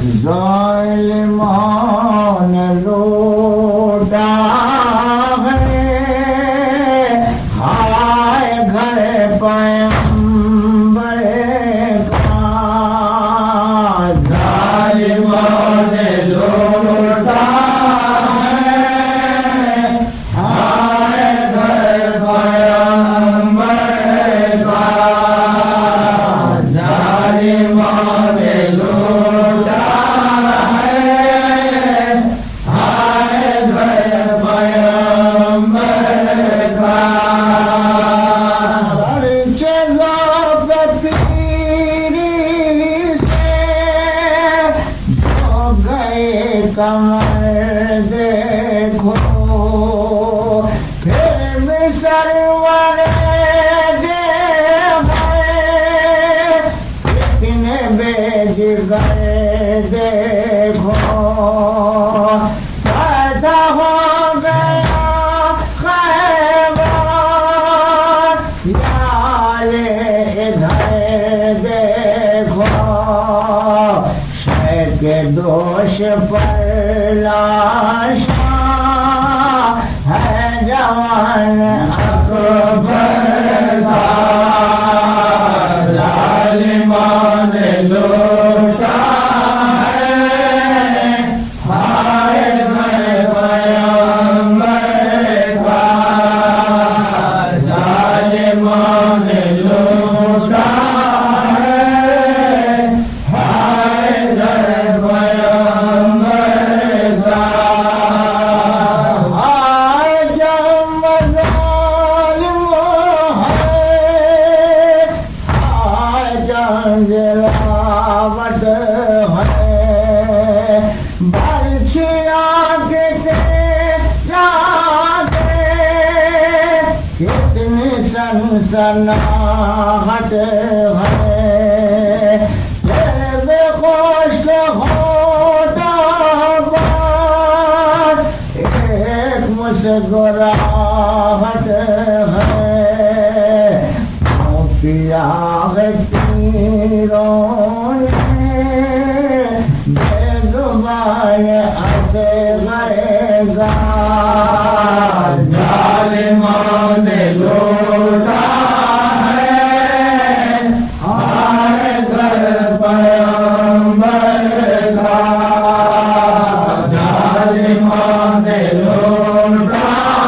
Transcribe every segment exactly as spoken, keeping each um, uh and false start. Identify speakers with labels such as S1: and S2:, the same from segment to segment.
S1: ظالمان لوٹا ہے ہائے گھر پیغمبر کا ظالمان لوٹا ہے ہائے گھر پیغمبر کا ظالمان لوٹا کمر دیکھو پھر مصر والے کتنے بے جگر دیکھو پیدا ہو گیا خیبر یار ادھر دیکھو شہر کے دوش پر لاشا ہے جوان اکبر کا ظالمان لوٹا ہے ہائے گھر پیغمبر کا ظالمان لوٹا جلاوٹ ہے برچیا کے جاتے کتنی سنسناہٹ ہے بے خوش ہوتا بات ایک مسکراہٹ ہے کیا تیروں نے بے زبان اصغر گا ظالمان لوٹا ہے ہائے گھر پیغمبر کا ظالمان لوٹا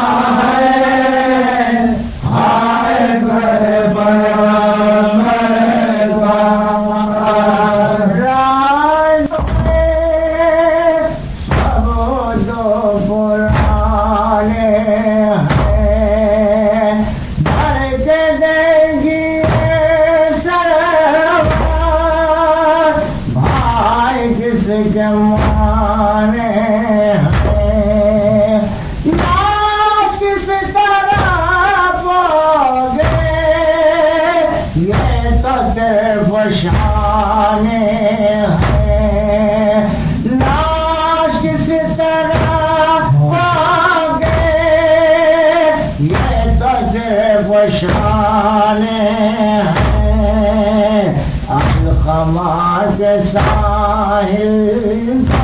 S1: جمانے ہیں لاش کس طرح پاؤگے یہ تو صرف شانے ہیں لاش کس طرح پاؤگے یہ تو صرف شانے ہیں الخما کے ساحل